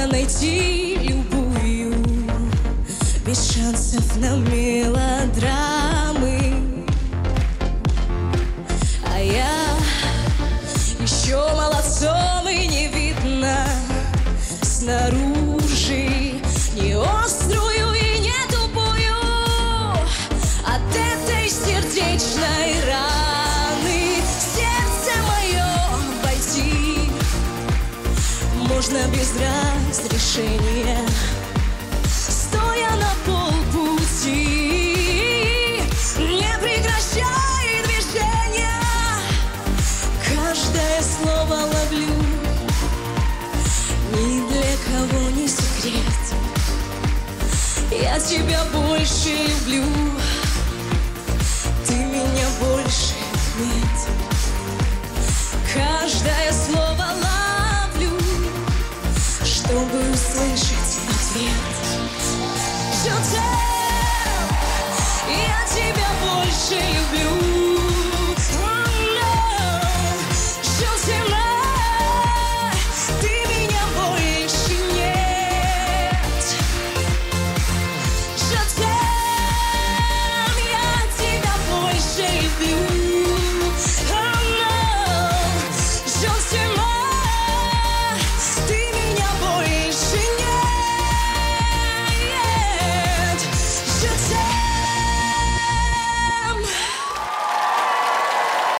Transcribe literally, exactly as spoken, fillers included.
Можно найти любую, без шансов на мелодрамы. А я еще молодцом, и не видно снаружи не острую и не тупую от этой сердечной раны. Сердце мое войти можно без разрешения, стоя на полпути. Не прекращай движения, каждое слово ловлю. Ни для кого не секрет, я тебя больше люблю.